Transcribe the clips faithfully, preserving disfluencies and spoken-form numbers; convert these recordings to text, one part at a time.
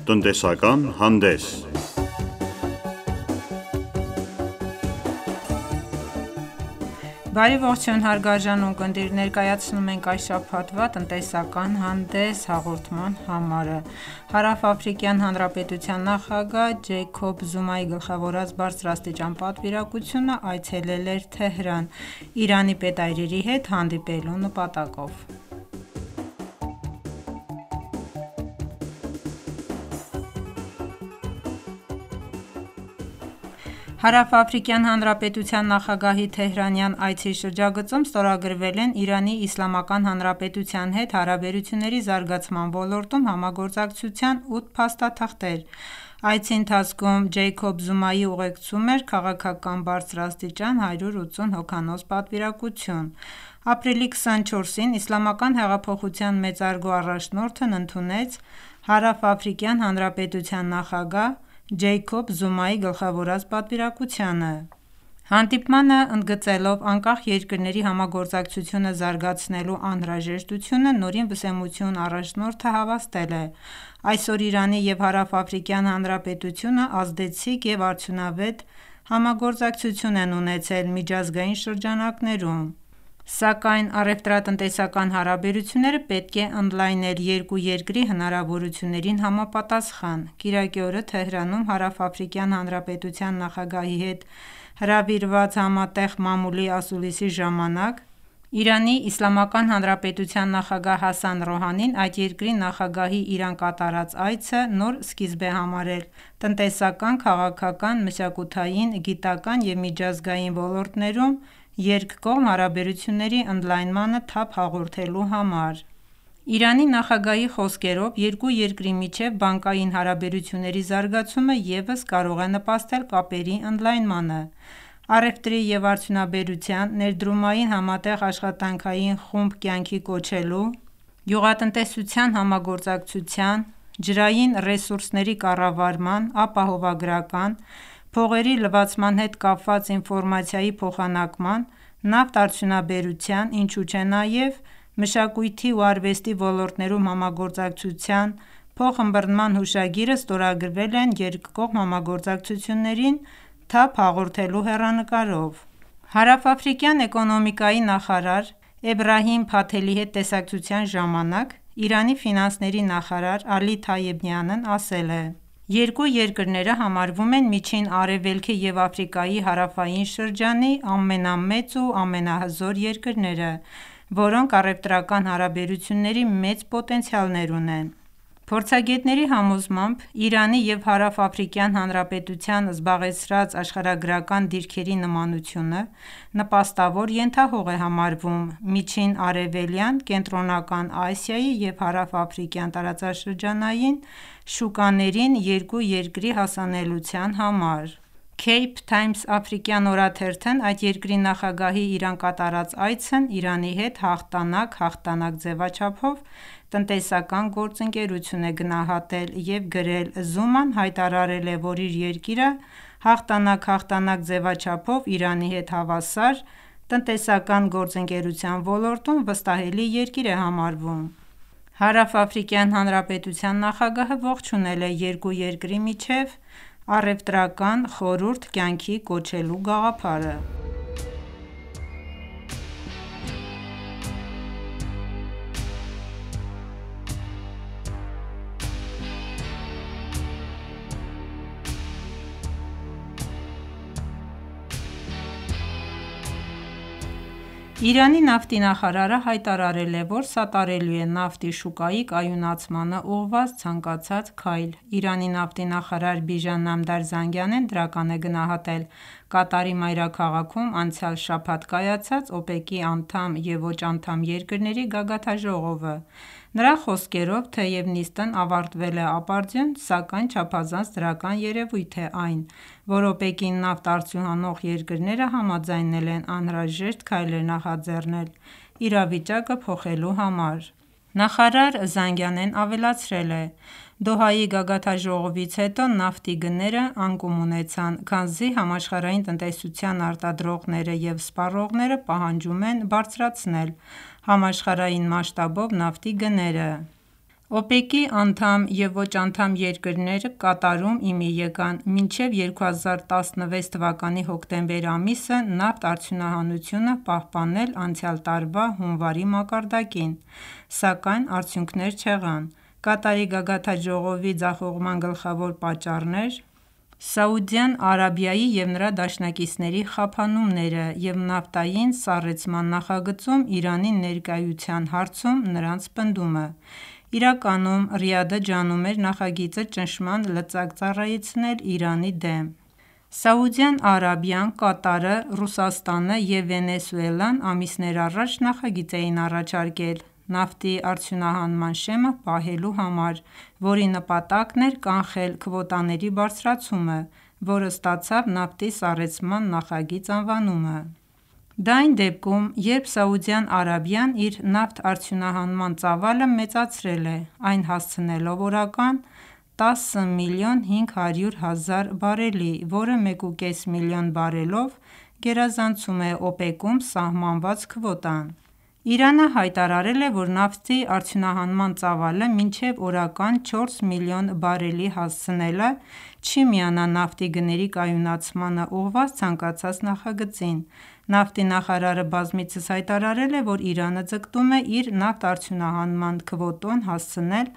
Տնտեսական հանդես։ Բարի ողջույն հարգարժան ունկնդիրներ, ներկայացնում ենք այս շաբաթվա տնտեսական հանդես հաղորդման համարը։ Հարավաֆրիկյան Հանրապետության նախագահ Ջեյքոբ Զումայի գլխավորած բարձրաստիճան պատվիրակությունը այցելել էր Թեհրան՝ Իրանի պետայրերի հետ հանդիպելու նպատակով։ Հարավաֆրիկյան Հանրապետության նախագահի թեհրանյան այցի շրջագծում ստորագրվել են Իրանի Իսլամական Հանրապետության հետ հարաբերությունների զարգացման ոլորտում համագործակցության ութ փաստաթղթեր։ Այցի ընթացքում Ջեյքոբ Զումայի ուղեկցում էր քաղաքական բարձրաստիճան հարյուր ութսուն հոգանոց պատվիրակություն։ Ապրիլի քսանչորսին Իսլամական հեղափոխության մեծարգո առաջնորդն ընդունեց Հարավաֆրիկյան Հանրապետության նախագահ Ջեյքոբ Զումայի գլխավորած պատվիրակությանը։ Հանդիպմանը ընդգծելով անկախ երկրների համագործակցությունը զարգացնելու անհրաժեշտությունը, Նորին Վսեմություն առաջնորդը հավաստել է. «Այսօր Իրանի և Հարավաֆրիկյան Հանրապետությունը ազդեցիկ և արդյունավետ համագործակցություն են ունեցել միջազգային շրջանակներում, սակայն առևտրատնտեսական հարաբերությունները պետք է ընդլայնել երկու երկրի հնարավորություններին համապատասխան»։ Կիրակի օրը Թեհրանում Հարավաֆրիկյան Հանրապետության նախագահի հետ հրավիրված համատեղ մամուլի ասուլիսի ժամանակ Իրանի Իսլամական Հանրապետության նախագահ Հասան Ռոհանին այդ երկրի նախագահի Իրան կատարած այցը նոր սկիզբ է համարել տնտեսական, քաղաքական, մշակութային, գիտական և միջազգային ոլորտներում երկկողմ հարաբերությունների ընդլայնմանը թափ հաղորդելու համար։ Իրանի նախագահի խոսքերով երկու երկրի միջև բանկային հարաբերությունների զարգացումը ևս կարող է նպաստել կապերի ընդլայնմանը։ Առևտրի և արդյունաբերության, ներդրումային համատեղ աշխատանքային խումբ կյանքի կոչելու, գյուղատնտեսության համագործակցության, ջրային ռեսուրսների կառավարման, ապահովագրական, փողերի լվացման հետ կապված ինֆորմացիայի փոխանակման, նավթարդյունաբերության, ինչու չէ նաև մշակույթի ու արվեստի ոլորտներում համագործակցության փոխըմբռնման հուշագիրը ստորագրվել են երկկողմ համագործակցություններին թափ հաղորդելու հեռանկարով։ Հարավաֆրիկյան էկոնոմիկայի նախարար Էբրահիմ Փաթելի հետ տեսակցության ժամանակ Իրանի ֆինանսների նախարար Ալի Թայեբյանն ասել է. «Երկու երկրները համարվում են Միջին Արևելքի և Աֆրիկայի հարավային շրջանի ամենամեծ ու ամենահզոր երկրները, որոնք առևտրական հարաբերությունների մեծ պոտենցիալներ ունեն»։ Փորձագետների համոզմամբ Իրանի և Հարավաֆրիկյան Հանրապետության զբաղեցրած աշխարհագրական դիրքերի նմանությունը նպաստավոր ենթահող է համարվում Միջին Արևելյան, Կենտրոնական Ասիայի և Հարավաֆրիկյան տարածաշրջանային շուկաներին երկու երկրի հասանելիության համար։ Cape Times афрիկյան օրաթերթն այդ երկրի նախագահի Իրան կատարած այցն Իրանի հետ հաղթանակ-հաղթանակ ձևաչափով տնտեսական գործընկերություն է գնահատել և գրել. «Զուման հայտարարել է, որ իր երկիրը հաղթանակ-հաղթանակ ձևաչափով Իրանի հետ հավասար տնտեսական գործընկերության ոլորտում վստահելի երկիր է համարվում»։ Հարավաֆրիկյան Հանրապետության նախագահը ողջունել է երկու երկրի միջև առևտրական խորհուրդ կյանքի կոչելու գաղափարը։ Իրանի նավթի նախարարը հայտարարել է, որ սատարելու է նավթի շուկայի կայունացմանը ուղղված ցանկացած քայլ։ Իրանի նավթի նախարար Բիժան Նամդար Զանգանեն դրական է գնահատել Կատարի մայրաքաղաքում անցյալ շաբաթ կայացած ՕՊԵԿ-ի անդամ և ոչ անդամ երկրների գագաթնաժողովը։ Նրա խոսքերով, թեև նիստն ավարտվել է ապարդյուն, սակայն չափազանց դրական երևույթ է այն, որ ՕՊԵԿ-ին նավթ արդյունահանող երկրները համաձայնել են անհրաժեշտ քայլեր նախաձեռնել իրավիճակը փոխելու համար։ Նախարար Զանգանեն ավելացրել է. «Դոհայի գագաթնաժողովից հետո նավթի գները անկում ունեցան, քանզի համաշխարհային տնտեսության արտադրողները և սպառողները պահանջում են բարձրացնել համաշխարհային մասշտաբով նավթի գները»։ ՕՊԵԿ-ի անդամ և ոչ անդամ երկրներ Կատարում ի մի եկան մինչև երկու հազար տասնվեց թվականի հոկտեմբեր ամիսը նավթ արդյունահանությունը պահպանել անցյալ տարվա հունվարի մակարդակին, սակայն արդյունքներ չեղան: Կատարի գագաթնաժողովի ձախողման գլխավոր պատճառն էր Սաուդյան Արաբիայի և նրա դաշնակիցների խափանումները և նավթային սառեցման նախագծում Իրանի ներկայության հարցում նրանց պնդումը: Իրականում Ռիադը ջանում էր նախագիծը ճնշման լծակ ծառայեցնել Իրանի դեմ: Սաուդյան Արաբիան, Կատարը, Ռուսաստանը և Վենեսուելան ամիսներ առաջ նախագիծ էին առաջարկել նավթի արդյունահանման շեմը պահելու համար, որի նպատակն էր կանխել քվոտաների բարձրացումը, որը ստացավ նավթի սառեցման նախագիծ անվանումը: Դա այն դեպքում, երբ Սաուդյան Արաբիան իր նավթ արդյունահանման ծավալը մեծացրել է, այն հասցնելով օրական տասը միլիոն հինգ հարյուր հազար բարելի, որը մեկուկես միլիոն բարելով գերազանցում է ՕՊԵԿ-ում սահմանված քվոտան: Իրանը հայտարարել է, որ նավթի արդյունահանման ծավալը մինչև օրական չորս միլիոն բարելի հասցնելը չի միանա նավթի գների կայունացմանն ուղղված ցանկացած նախագծին: Նավթի նախարարը բազմիցս հայտարարել է, որ Իրանը ձգտում է իր նավթարդյունահանման քվոտոն հասցնել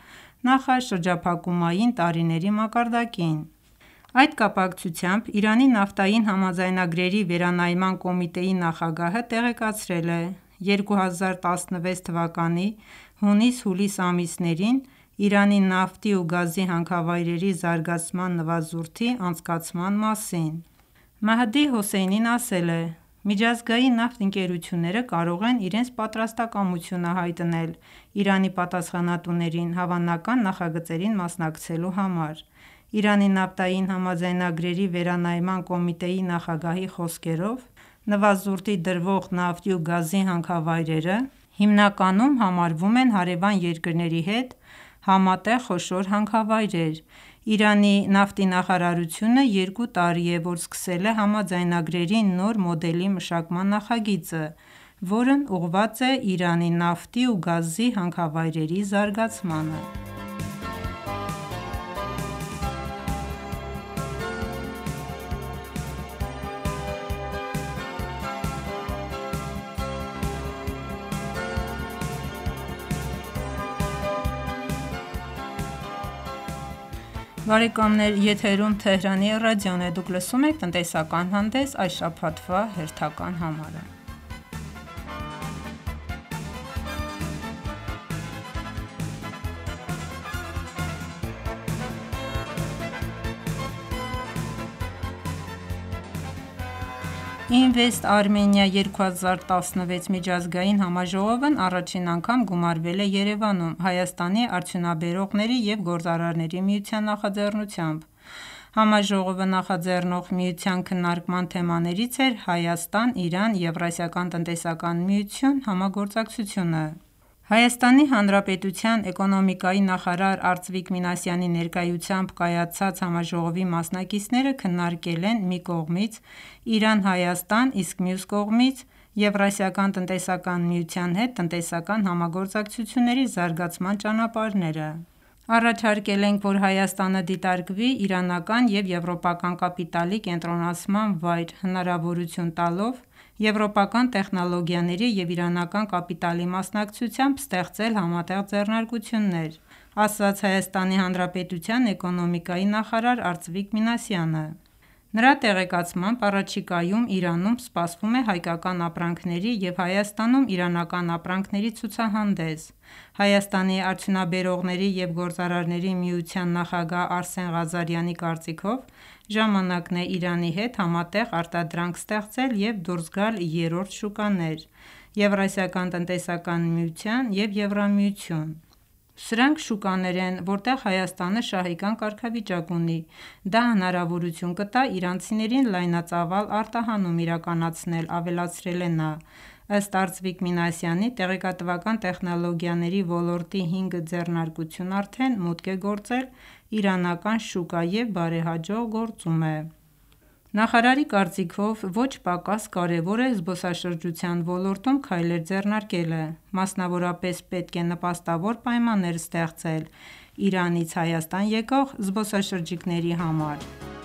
նախաշրջափակումային տարիների մակարդակին: Այդ կապակցությամբ Իրանի նավթային համաձայնագրերի վերանայման կոմիտեի նախագահը տեղեկացրել է երկու հազար տասնվեց թվականի հունիս-հուլիս ամիսներին Իրանի նավթի ու գազի հանքավայրերի զարգացման նվազորդի անցկացման մասին: Մեհդի Հոսեյնին ասել է. «Միջազգային նավթ ընկերությունները կարող են իրենց պատրաստակամությունը հայտնել Իրանի պատասխանատուներին հավանական նախագծերին մասնակցելու համար»: Իրանի նավթային համաձայնագրերի վերանայման կոմիտեի նախագահի խոսքերով, նվազորդի դրվող նավթի ու գազի հանքավայրերը հիմնականում համարվում են հարևան երկրների հետ համատեղ խոշոր հանքավայրեր: Իրանի նավթի նախարարությունը երկու տարի է, որ սկսել է համաձայնագրերի նոր մոդելի մշակման նախագիծը, որն ուղղված է Իրանի նավթի ու գազի հանքավայրերի զարգացմանը: Invest Armenia երկու հազար տասնվեց միջազգային համաժողովն առաջին անգամ գումարվել է Երևանում Հայաստանի արդյունաբերողների և գործարարների միության նախաձեռնությամբ: Համաժողովը նախաձեռնող միության քննարկման թեմաներից էր Հայաստան-Իրան-Եվրասիական տնտեսական միություն համագործակցությունը: ՀՀ էկոնոմիկայի նախարար Արծվիկ Մինասյանի ներկայությամբ կայացած համաժողովի մասնակիցները քննարկել են մի կողմից Իրան-Հայաստան, իսկ մյուս կողմից Եվրասիական տնտեսական միության հետ տնտեսական համագործակցությունների զարգացման ճանապարհները: Առաջարկել ենք, որ Հայաստանը դիտարկվի իրանական և եվրոպական կապիտալի կենտրոնացման վայր, հնարավորություն տալով եվրոպական տեխնոլոգիաների և իրանական կապիտալի մասնակցությամբ ստեղծել համատեղ ձեռնարկություններ, ասաց ՀՀ էկոնոմիկայի նախարար Արծվիկ Մինասյանը: Նրա տեղեկացմամբ առաջիկայում Իրանում սպասվում է հայկական ապրանքների և Հայաստանում իրանական ապրանքների ցուցահանդես: Հայաստանի արդյունաբերողների և գործարարների միության նախագահ Արսեն Ղազարյանի կարծիքով, ժամանակն է Իրանի հետ համատեղ արտադրանք ստեղծել և դուրս գալ երրորդ շուկաներ՝ Եվրասիական տնտեսական միության և Եվրամիություն: Սրանք շուկաներ են, որտեղ Հայաստանը շահեկան կարգավիճակ ունի: Դա հնարավորություն կտա իրանցիներին լայնածավալ արտահանում իրականացնել, ավելացրել է նա: Ըստ Արծվիկ Մինասյանի, տեղեկատվական տեխնոլոգիաների ոլորտի հինգ ձեռնարկություն արդեն մուտք է գործել իրանական շուկա և բարեհաջող գործում է: Նախարարի կարծիքով ոչ պակաս կարևոր է զբոսաշրջության ոլորտում քայլեր ձեռնարկելը, մասնավորապես պետք է նպաստավոր պայմաններ ստեղծել Իրանից Հայաստան եկող զբոսաշրջիկների համար: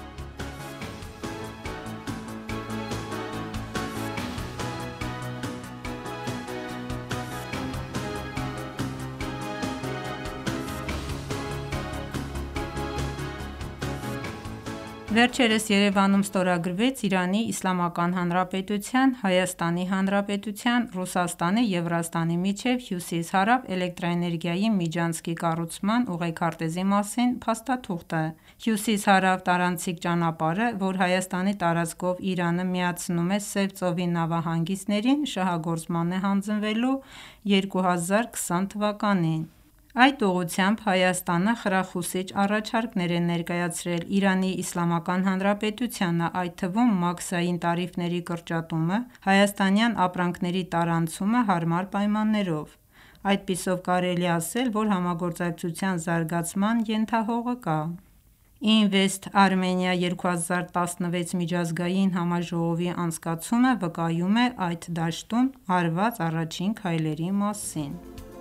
Վերջերս Երևանում ստորագրվեց Իրանի Իսլամական Հանրապետության, Հայաստանի Հանրապետության, Ռուսաստանի և Վրաստանի միջև հյուսիս-հարավ էլեկտրաէներգիայի միջանցքի կառուցման ուղեքարտեզի մասին փաստաթուղթը: Հյուսիս-հարավ տարանցիկ ճանապարհը, որ Հայաստանի տարածքով Իրանը միացնում է Սև ծովի նավահանգիստներին, շահագործման է հանձնվելու երկու հազար քսան թվականին: Այդ ուղղությամբ Հայաստանը խրախուսիչ առաջարկներ է ներկայացրել Իրանի Իսլամական Հանրապետությանը, այդ թվում մաքսային տարիֆների կրճատումը, հայաստանյան ապրանքների տարանցումը հարմար պայմաններով: Այդպիսով կարելի է ասել, որ համագործակցության զարգացման ենթահողը կա: Invest Armenia երկու հազար տասնվեց միջազգային համաժողովի անցկացումը վկայում է այդ դաշտում արված առաջին քայլերի մասին: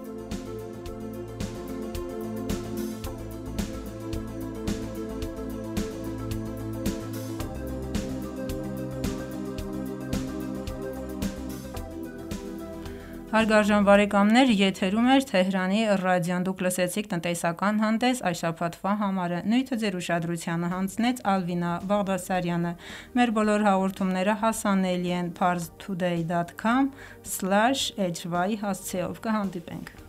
Նյութը ձեր ուշադրությանը հանձնեց Ալվինա Բաղդասարյանը: Մեր բոլոր հաղորդումները հասանելի են parstoday dot com slash hy հասցեով: Կհանդիպենք: